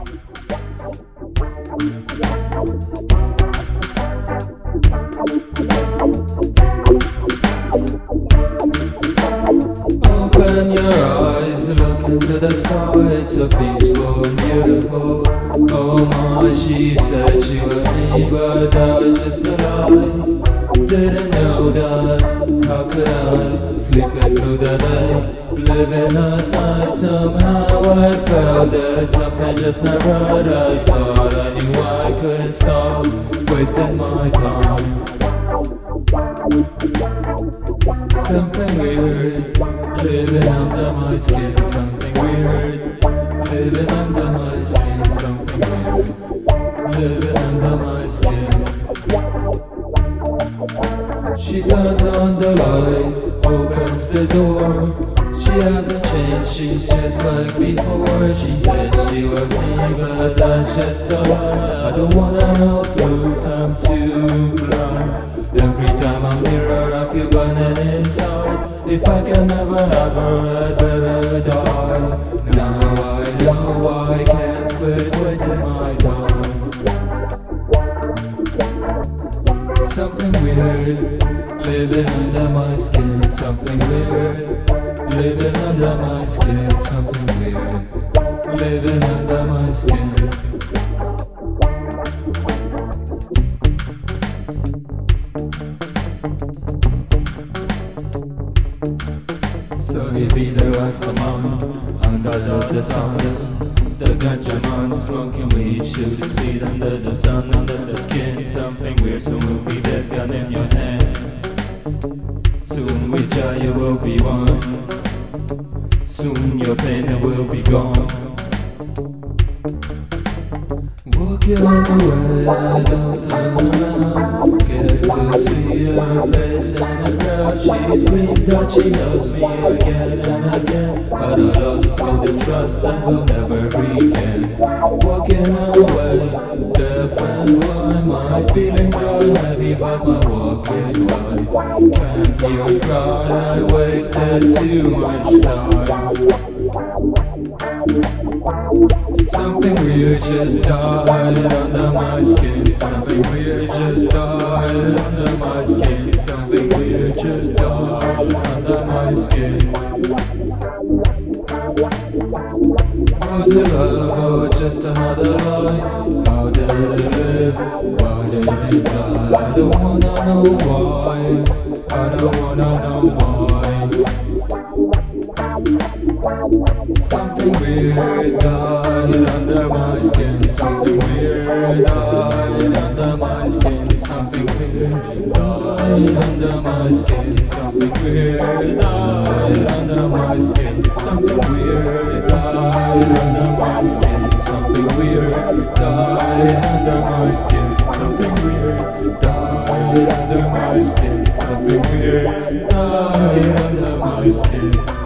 Open your eyes, look into the sky. It's so peaceful and beautiful. Oh my, she said she would me, but that was just a lie. Didn't know that, how could I? Sleeping through the day, living at night. Somehow I felt there's something just not right. I thought I knew I couldn't stop wasting my time. Something weird, living under my skin. Something weird, living under my skin. Something weird, living under my skin. She turns on the light, opens the door. She hasn't changed, she's just like before. She said she was me, but that's just a lie. I don't wanna know the truth, I'm too blind. Every time I'm near her, I feel burning inside. If I can never have her, I'd better die. Now I know I can't quit wasting my time. Something weird, living under my skin. Something weird, living under my skin. Something weird, living under my skin. So he be the Rastaman under the sun. The ganja man smoking weed, shooting speed under the sun, under the skin. Something weird, soon will be that gun in your hand. Soon with Jah you will be one. Soon your pain will be gone. Walking on the way, I don't turn around. Scared to see her face in the crowd. She screams that she loves me again and again, but I lost all the trust and will never regain. Walking away, deaf and blind, my feelings are heavy but my walk is light. Can't even cry, I wasted too much time. Something weird just died under my skin. Something weird just died under my skin. Something weird just died under my skin. Was it love or just another lie? How did it live? Why did it die? I don't wanna know why. I don't wanna know why. Something weird died under my skin. Something weird died under my skin. Something weird died under my skin. Something weird died under my skin. Something weird died under my skin. Something weird died under my skin. Something weird died under my skin. Something weird died under my skin.